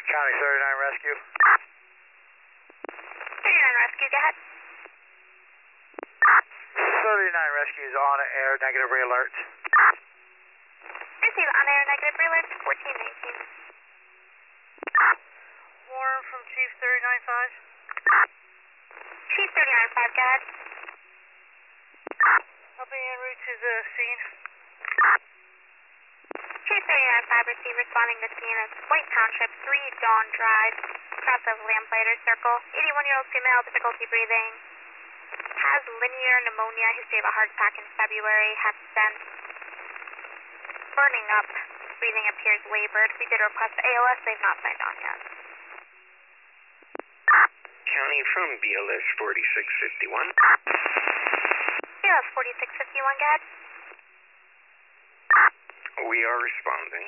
County 39 Rescue. 39 Rescue, go ahead. 39 Rescue is on air, negative re-alert. Receive on air negative alert 1419. Warren from Chief 395. Chief 395, go ahead. Helping en route to the scene. Chief 395, receive responding to scene as White Township, 3 Dawn Drive, cross of Lamplighter Circle, 81-year-old female, difficulty breathing, has linear pneumonia, history of a heart attack in February, has stents, burning up, breathing appears labored. We did request ALS, they've not signed on yet. County from BLS 4651. BLS 4651, go ahead. We are responding.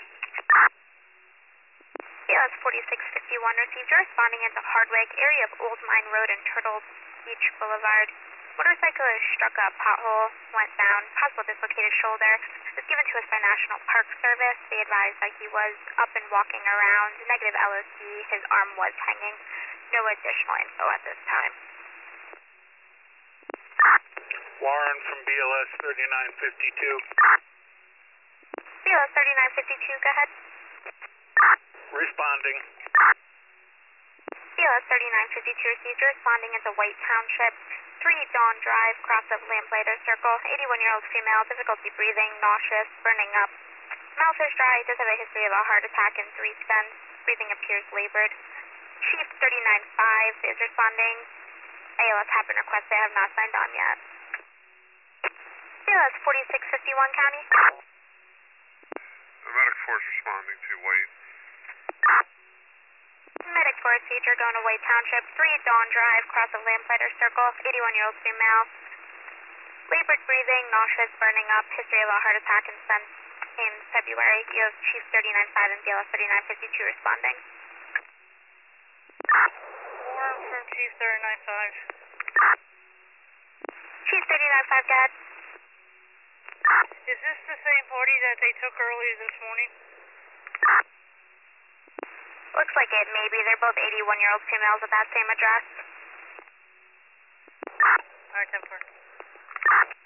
BLS 4651 received a responding into Hardwick, area of Old Mine Road and Turtle Beach Boulevard. Motorcyclist struck a pothole, went down, possible dislocated shoulder. Was given to us by National Park Service. They advised that he was up and walking around. Negative LOC, his arm was hanging. No additional info at this time. Warren from BLS 3952. BLS 3952, go ahead. Responding. BLS 3952 received a responding into White Township, 3 Dawn Drive, cross of Lamplighter Circle, 81-year-old female, difficulty breathing, nauseous, burning up. Mouth is dry, does have a history of a heart attack and 3 stents. Breathing appears labored. Chief 395 is responding. ALS happened request, they have not signed on yet. BLS 4651 County. The medic force responding to White. Medic for procedure going to White Township, 3 Dawn Drive, cross of Lamplighter Circle, 81-year-old female. Labored breathing, nauseous, burning up, history of a heart attack and stents in February. You have Chief 395 and BLS 3952 responding. Warren from Chief 395. Chief 395, go ahead. Is this the same party that they took earlier this morning? Looks like it, maybe. They're both 81-year-old females at that same address. Alright, 10-4.